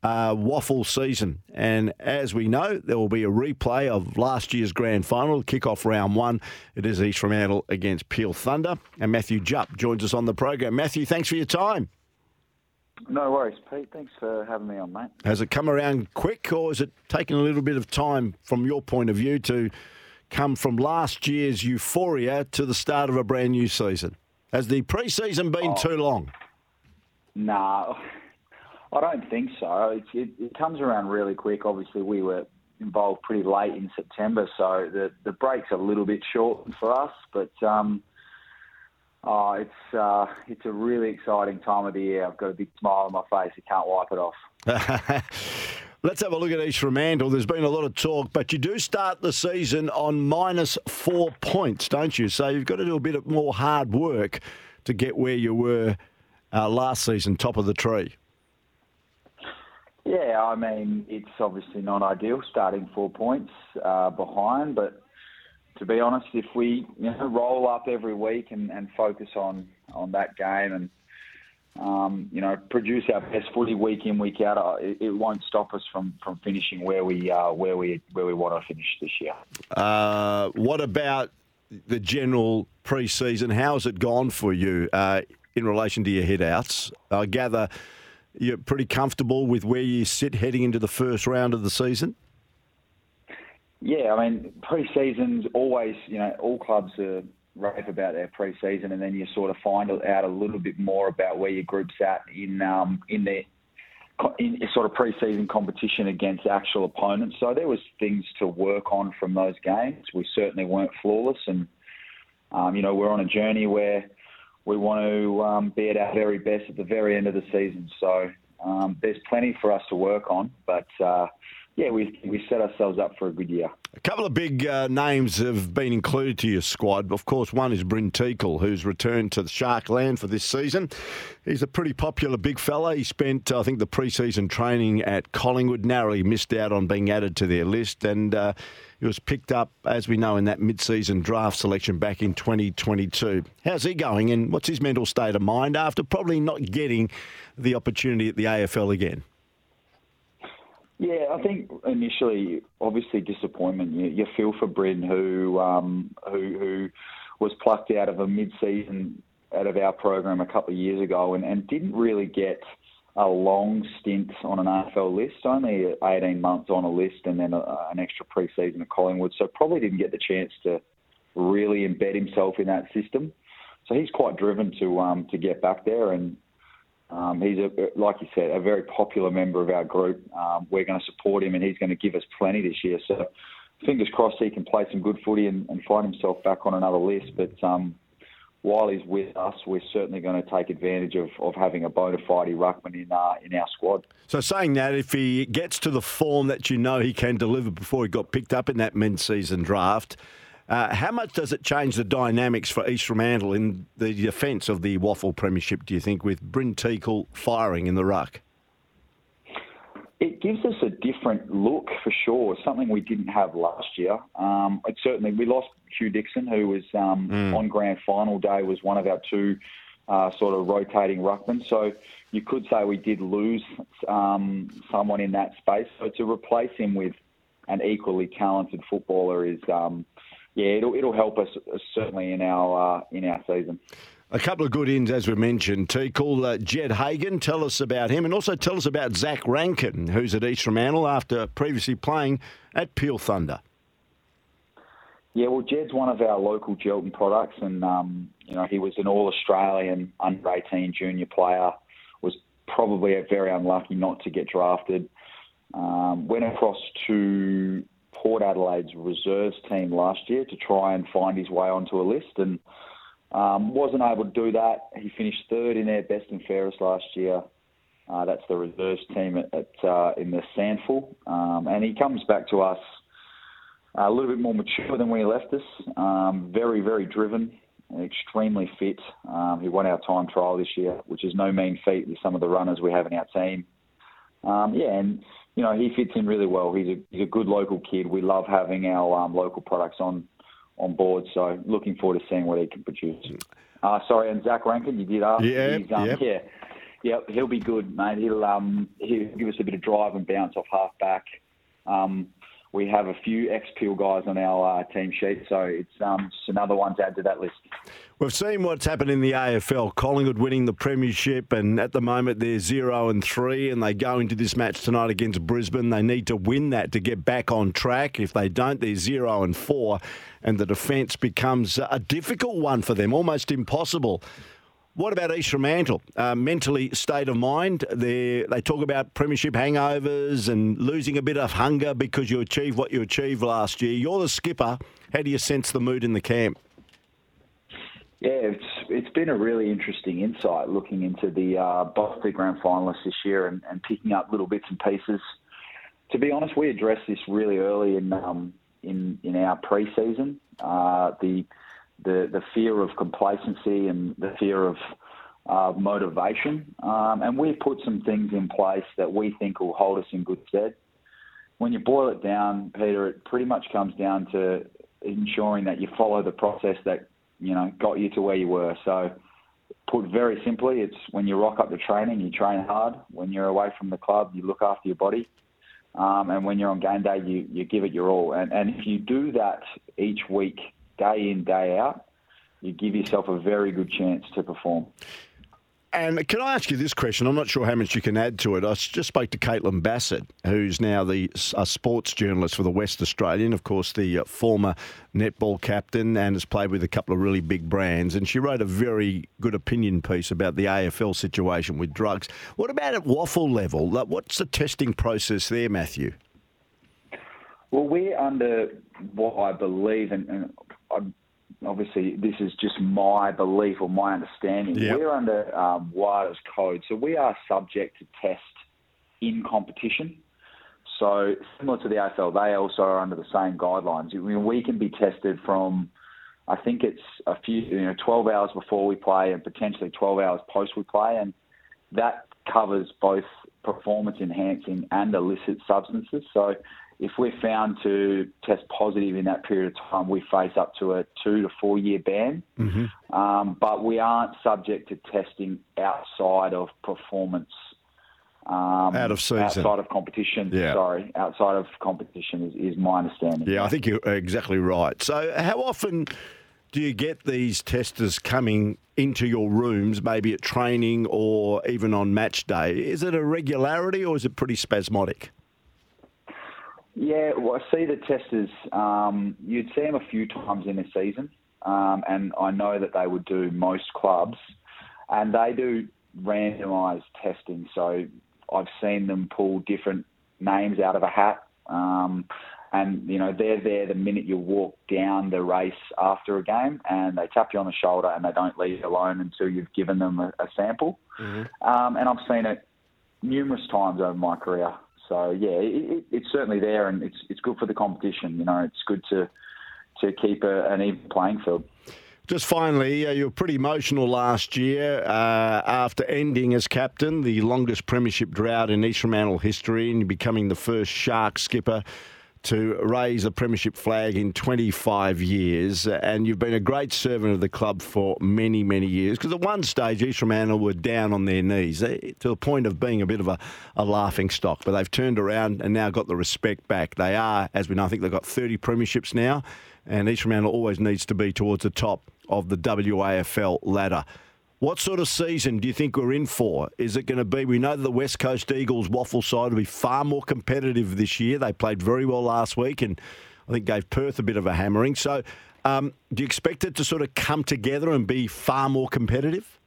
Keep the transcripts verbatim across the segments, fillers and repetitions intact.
uh, waffle season. And as we know, there will be a replay of last year's grand final, kick-off round one. It is East Fremantle against Peel Thunder. And Matthew Jupp joins us on the program. Matthew, thanks for your time. No worries, Pete. Thanks for having me on, mate. Has it come around quick, or has it taken a little bit of time from your point of view to come from last year's euphoria to the start of a brand new season? Has the pre-season been Oh. too long? No, I don't think so. It, it, it comes around really quick. Obviously, we were involved pretty late in September, so the, the break's a little bit short for us. But um, oh, it's uh, it's a really exciting time of the year. I've got a big smile on my face. I can't wipe it off. Let's have a look at East Fremantle. There's been a lot of talk, but you do start the season on minus four points, don't you? So you've got to do a bit of more hard work to get where you were Uh, last season, top of the tree. Yeah, I mean, it's obviously not ideal starting four points uh, behind, but to be honest, if we you know, roll up every week and, and focus on, on that game and um, you know produce our best footy week in, week out, it, it won't stop us from, from finishing where we uh, where we where we want to finish this year. Uh, what about the general pre-season? How's it gone for you? Uh, in relation to your head-outs, I gather you're pretty comfortable with where you sit heading into the first round of the season? Yeah, I mean, pre-season's always, you know, all clubs are rave about their pre-season, and then you sort of find out a little bit more about where your group's at in um, in their in sort of pre-season competition against actual opponents. So there was things to work on from those games. We certainly weren't flawless, and, um, you know, we're on a journey where we want to um, be at our very best at the very end of the season. So um, there's plenty for us to work on. But, uh, yeah, we we set ourselves up for a good year. A couple of big uh, names have been included to your squad. Of course, one is Bryn Teakle, who's returned to the Sharkland for this season. He's a pretty popular big fella. He spent, I think, the pre-season training at Collingwood, narrowly missed out on being added to their list, and uh, he was picked up, as we know, in that mid-season draft selection back in twenty twenty-two. How's he going, and what's his mental state of mind after probably not getting the opportunity at the A F L again? Yeah, I think initially, obviously, disappointment. You, you feel for Bryn, who um, who who was plucked out of a mid-season out of our program a couple of years ago, and, and didn't really get a long stint on an A F L list. Only eighteen months on a list, and then a, an extra pre-season at Collingwood. So probably didn't get the chance to really embed himself in that system. So he's quite driven to um, to get back there, and Um, he's, a, like you said, a very popular member of our group. Um, we're going to support him, and he's going to give us plenty this year. So fingers crossed he can play some good footy and, and find himself back on another list. But um, while he's with us, we're certainly going to take advantage of, of having a bona fide ruckman in, uh, in our squad. So saying that, if he gets to the form that you know he can deliver before he got picked up in that mid-season draft, Uh, how much does it change the dynamics for East Fremantle in the defence of the Waffle Premiership, do you think, with Bryn Teakle firing in the ruck? It gives us a different look for sure, something we didn't have last year. Um, it certainly, we lost Hugh Dixon, who was um, mm. on grand final day, was one of our two uh, sort of rotating ruckmen. So you could say we did lose um, someone in that space. So to replace him with an equally talented footballer is... Um, Yeah, it'll it'll help us uh, certainly in our uh, in our season. A couple of good ins, as we mentioned. Teakle, uh, Jed Hagan, tell us about him, and also tell us about Zach Rankin, who's at East Fremantle after previously playing at Peel Thunder. Yeah, well, Jed's one of our local Gelton products, and um, you know he was an All-Australian under eighteen junior player. Was probably very unlucky not to get drafted. Um, went across to Port Adelaide's reserves team last year to try and find his way onto a list, and um, wasn't able to do that. He finished third in their best and fairest last year. Uh, that's the reserves team at, at uh, in the Sandful, um, and he comes back to us a little bit more mature than when he left us. Um, very, very driven, extremely fit. Um, he won our time trial this year, which is no mean feat with some of the runners we have in our team. Um, yeah, and you know, he fits in really well. He's a he's a good local kid. We love having our um, local products on on board. So looking forward to seeing what he can produce. Uh, sorry, and Zach Rankin, you did ask. Yeah, He's, um, yep. yeah, Yep, he'll be good, mate. He'll um he'll give us a bit of drive and bounce off half back. Um, we have a few ex-Peel guys on our uh, team sheet, so it's um just another one to add to that list. We've seen what's happened in the A F L. Collingwood winning the premiership, and at the moment they're zero and three, and they go into this match tonight against Brisbane. They need to win that to get back on track. If they don't, they're zero and four, and the defence becomes a difficult one for them, almost impossible. What about East Fremantle? Uh, mentally, state of mind. They they talk about premiership hangovers and losing a bit of hunger because you achieved what you achieved last year. You're the skipper. How do you sense the mood in the camp? Yeah, it's it's been a really interesting insight looking into the uh, both the grand finalists this year and, and picking up little bits and pieces. To be honest, we addressed this really early in um, in in our pre-season. Uh, the the the fear of complacency and the fear of uh, motivation, um, and we put some things in place that we think will hold us in good stead. When you boil it down, Peter, it pretty much comes down to ensuring that you follow the process that you know got you to where you were. So, put very simply, it's when you rock up to training, you train hard. When you're away from the club, you look after your body. Um, and when you're on game day, you, you give it your all. And, and if you do that each week, day in, day out, you give yourself a very good chance to perform. And can I ask you this question? I'm not sure how much you can add to it. I just spoke to Caitlin Bassett, who's now the a sports journalist for the West Australian, of course, the uh, former netball captain, and has played with a couple of really big brands. And she wrote a very good opinion piece about the A F L situation with drugs. What about at waffle level? What's the testing process there, Matthew? Well, we're under what I believe, and, and I'm obviously, this is just my belief or my understanding. Yep. We're under um, WADA's code, so we are subject to test in competition. So similar to the A F L, they also are under the same guidelines. I mean, we can be tested from, I think it's a few, you know, twelve hours before we play and potentially twelve hours post we play, and that covers both performance-enhancing and illicit substances. So if we're found to test positive in that period of time, we face up to a two to four year ban. Mm-hmm. Um, but we aren't subject to testing outside of performance. Um, Out of season. Outside of competition. Yeah. Sorry, outside of competition is, is my understanding. Yeah, I think you're exactly right. So how often do you get these testers coming into your rooms, maybe at training or even on match day? Is it a regularity or is it pretty spasmodic? Yeah, well, I see the testers, um, you'd see them a few times in a season, um, and I know that they would do most clubs, and they do randomised testing. So I've seen them pull different names out of a hat, um, and, you know, they're there the minute you walk down the race after a game, and they tap you on the shoulder and they don't leave you alone until you've given them a, a sample. Mm-hmm. Um, and I've seen it numerous times over my career. So, yeah, it, it's certainly there, and it's it's good for the competition. You know, it's good to to keep a, an even playing field. Just finally, uh, you were pretty emotional last year uh, after ending as captain, the longest premiership drought in East Fremantle history, and becoming the first Shark skipper to raise a premiership flag in twenty-five years. And you've been a great servant of the club for many, many years. Because at one stage, East Fremantle were down on their knees to the point of being a bit of a, a laughing stock. But they've turned around and now got the respect back. They are, as we know, I think they've got thirty premierships now. And East Fremantle always needs to be towards the top of the W A F L ladder. What sort of season do you think we're in for? Is it going to be, we know that the West Coast Eagles waffle side will be far more competitive this year. They played very well last week and I think gave Perth a bit of a hammering. So um, do you expect it to sort of come together and be far more competitive?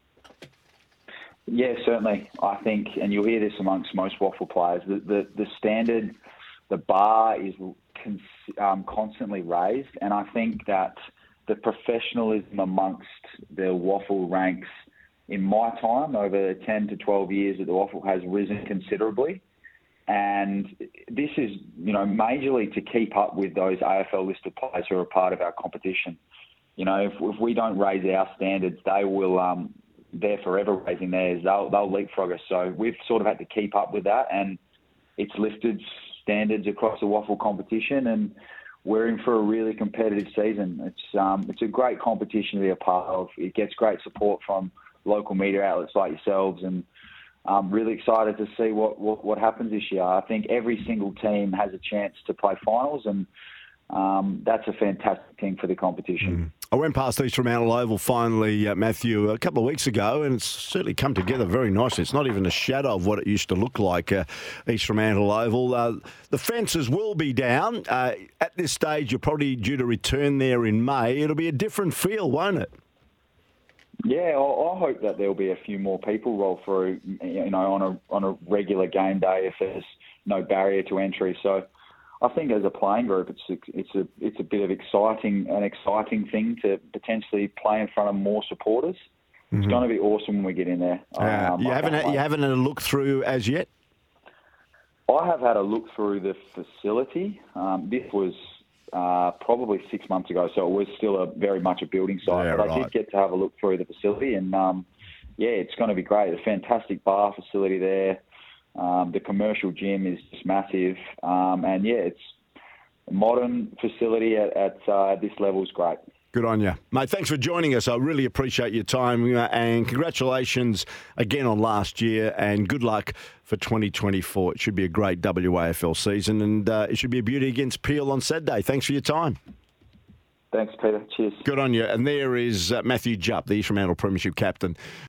Yeah, certainly. I think, and you'll hear this amongst most waffle players, the, the, the standard, the bar is cons- um, constantly raised. And I think that the professionalism amongst the waffle ranks in my time over ten to twelve years at the waffle has risen considerably. And this is, you know, majorly to keep up with those A F L listed players who are a part of our competition. You know, if, if we don't raise our standards, they will, um, they're forever raising theirs. They'll, they'll leapfrog us. So we've sort of had to keep up with that. And it's lifted standards across the waffle competition. And we're in for a really competitive season. It's um, it's a great competition to be a part of. It gets great support from local media outlets like yourselves, and I'm really excited to see what, what, what happens this year. I think every single team has a chance to play finals, and um, that's a fantastic thing for the competition. Mm. I went past East Fremantle Oval finally, uh, Matthew, a couple of weeks ago, and it's certainly come together very nicely. It's not even a shadow of what it used to look like, uh, East Fremantle Oval. Uh, the fences will be down. Uh, at this stage, you're probably due to return there in May. It'll be a different feel, won't it? Yeah, I, I hope that there'll be a few more people roll through, you know, on a on a regular game day if there's no barrier to entry. So I think as a playing group, it's it's a it's a bit of exciting an exciting thing to potentially play in front of more supporters. Mm-hmm. It's going to be awesome when we get in there. Uh, um, you haven't had, you haven't had a look through as yet? I have had a look through the facility. Um, this was uh, probably six months ago, so it was still a very much a building site. Yeah, but right. I did get to have a look through the facility, and um, yeah, it's going to be great. A fantastic bar facility there. Um, the commercial gym is just massive, um, and yeah, it's a modern facility at, at uh, this level is great. Good on you. Mate, thanks for joining us. I really appreciate your time, uh, and congratulations again on last year, and good luck for twenty twenty-four. It should be a great W A F L season, and uh, it should be a beauty against Peel on Saturday. Thanks for your time. Thanks, Peter. Cheers. Good on you. And there is uh, Matthew Jupp, the East Fremantle Premiership captain.